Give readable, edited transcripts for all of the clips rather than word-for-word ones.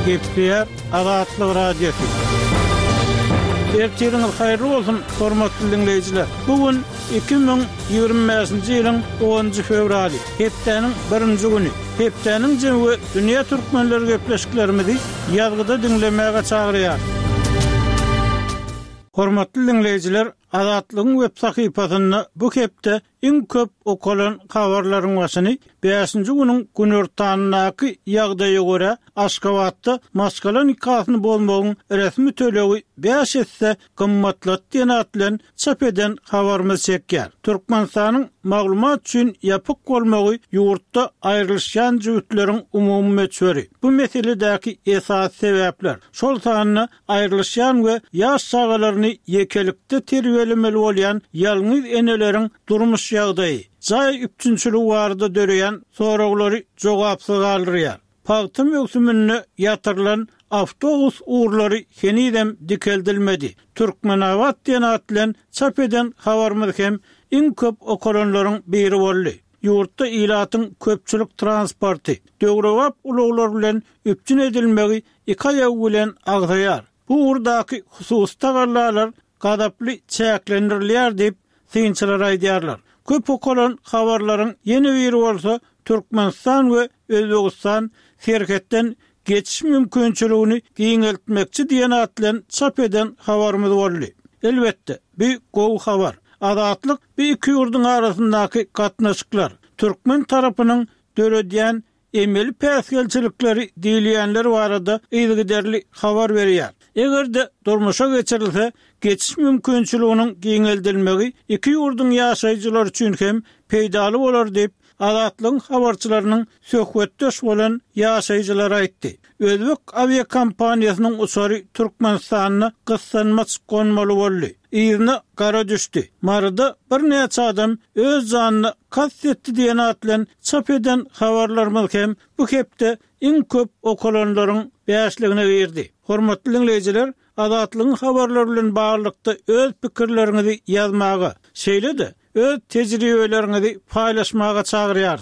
Gepler Azatlyk radiosu. Ertiriniz hayırlı olsun hormatly dinleyijiler. Bugün 2025-nji ýylyň 10-njy fevraly, hepdeniň 1-nji güni. Hepdeniň jemgy dünýä türkmenleri gepleşiklerimizi ýazgyda dinlemäge çagyrýar. Hormatly dinleyijiler, Azatlygyň web sahypasyna bu hepde iň köp okulan habarlaryň başyny 5-nji günüň günortanyňky ýagdaýa görä Aşgabatda maskala nikahyny bolmagyň resmi tölegi 5 etse gymmatlat diýen atlan çap eden habarymyz çekýär. Türkmenistanyň maglumat üçin ýapyk bolmagy ýurtda aýrylýan jüwütleriň umumy meçhuri. Bu meseledäki esas sebäpler şol sanyny aýrylýan we ýaş sagalaryny ýekelikde terbiýelemeli bolýan ýalňyz eneleriň durmuş ýagdaýy, jaý üçinçilik barada döreýän soraglary jogapsyz galdyrýar. Paýtym ýöksümünde ýatyrylan awtobus uğurlary henidem dikeldilmedi. Türkmenabat diýen atlan çap eden habarymyz hem iň köp okulanlaryň biri boldy. Ýurtda ilatyň köpçülik transporty, döwrewap ulaglar bilen üpçün edilmegi 2 ýyl bilen agzaýar. Bu urdaky hususy tagallar gadaply çäklendirilýär diýip synçylar aýdýarlar. Köp okulan habarlaryň ýeni biri bolsa Türkmenistan we Özbegistan serhetden geçiş mümkinçiligini giňeltmekçi diýen atlan çap eden habarymyz boldy. Elbetde, bu gowy habar. Azatlyk bu iki ýurduň arasyndaky gatnaşyklar, Türkmen tarapynyň döredýän emeli päsgelçilikleri diýilýänler barada ýygyderli habar berýär. Egerde durmuşa geçirilse, geçiş mümkinçiliginiň giňeldilmegi iki ýurduň ýaşaýjylary üçin hem peýdaly bolar diýip Azatlygyň habarçylarynyň söhbetdeş bolan ýaşaýjylar aýtdy. Özbek aviakompaniýasynyň uçary Türkmenistanyna gyssanma çykanmaly boldy. Ýerine gara düşdi. Marada bir näçe adam öz janyny kastetdi diýen atlan çap eden habarlarymyz hem bu hepde iň köp okulanlaryň bäşligine berdi. Hormatly dinleyijiler, Azatlygyň habarlary bilen baglykda öz pikirleriňizi ýazmagy, şeýle-de öz tejribeleriňizi paýlaşmaga çagyrýar.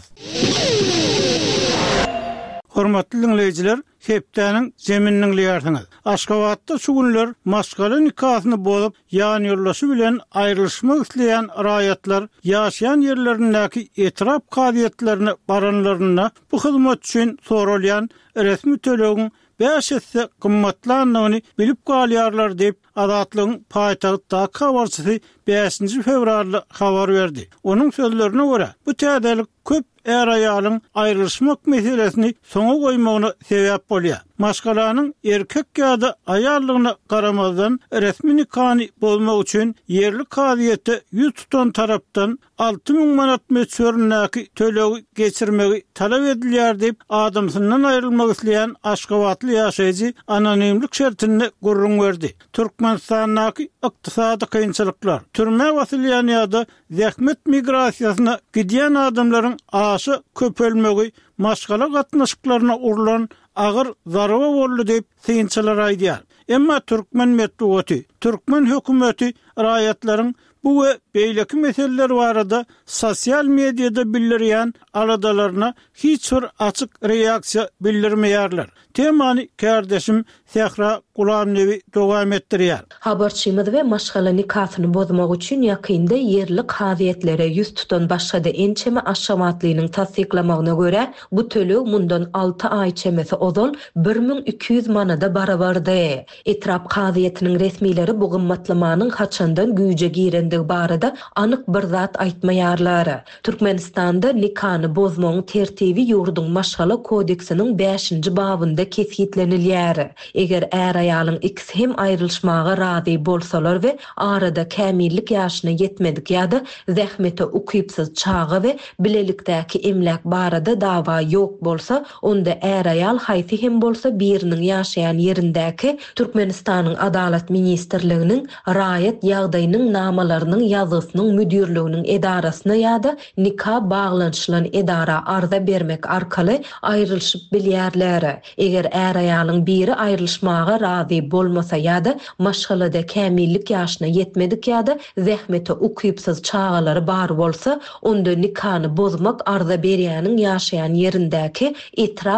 Hormatly dinleyijiler, hepdeniň zemininiň ýartyňyz. Aşgabatda şu günler maskala nikahyny bolup ýan ýollaşy bilen aýrylşmak isleýän raýatlar ýaşaýan ýerlerindäki etrap kadiýetlerini baranlaryna bu hyzmat üçin soralýan resmi tölegiň 5 etse gymmatlanmagyny bilip galýarlar diýip Azatlygyň paýtagtda habarçysy 5-nji fevralda habar berdi. Onuň sözlerine görä, bu täzelik köp ýalyň aýrylşmak meselesini soňa goýmagyna sebäp bolýar. Maşgalanyň erkek ýa-da aýallygyna garamazdan resmi nikahy bolmak üçin ýerli kadiýete ýüz tutan tarapdan 6000 manat meçhörnäki tölegi geçirmegi talap edilýär diýip adamsyndan aýrylmak isleýän Aşgabatly ýaşaýjy anonimlik şertine gurrun berdi. Türkmenistanyň ykdysady kynçylyklar, türme wasilýany ýa-da zähmet migrasiýasyna gidýän adamlaryň aşy köpelmegi maşgala gatnaşyklaryna urulan agyr zaraba boldy diýip synçylar aýdýar. Emma Türkmen medeniýeti, Türkmen hökümeti raýatlaryň bu we beýleki meseleler barada sosial mediada bildirýän aladalaryna hiç bir açyk reaksiýa bildirmeýärler. Temany kardeşim Sehra Gulamnevi dowam etdirýär. Habarçymyz we maşgala nikahyny bozmak üçin ýakynda ýerli kadiýetlere ýüz tutan başga da ençeme aşamatlynyň tasdiklamagyna görä, bu töleg mundan 6 aý çemesi ozal 1200 manada barabardy. Etrap kadiýetiniň resmileri bu gymmatlamanyň haçandan güýje girendigi barada anyk bir zat aýtmaýarlar. Türkmenistanda nikahny bozmagyň tertibi ýurduň maşgala kodeksiniň 5-nji babynda kesgitlenilýär. Eger är aýalyň ikisi hem aýrylşmaga razy bolsalar we arada kämillik ýaşyna ýetmedik ýa-da zähmete ukypsyz çagy we bilelikdäki emlek barada dawa ýok bolsa, onda är aýal haýsy hem bolsa biriniň ýaşaýan ýerindäki Türkmenistanyň Adalet Ministrliginiň raýat ýagdaýynyň namalarynyň ýazysynyň müdirliginiň edarasyna ýa-da nikah baglanşylan edara arza bermek arkaly aýrylşyp bilýärler. Eger är aýalyň biri aýrylşmaga razy bolmasa ýa-da maşgalada kämillik ýaşyna ýetmedik ýa-da zähmete ukypsyz çağalary bar bolsa, onda nikahny bozmak arza berýäniň ýaşaýan ýerindäki etrap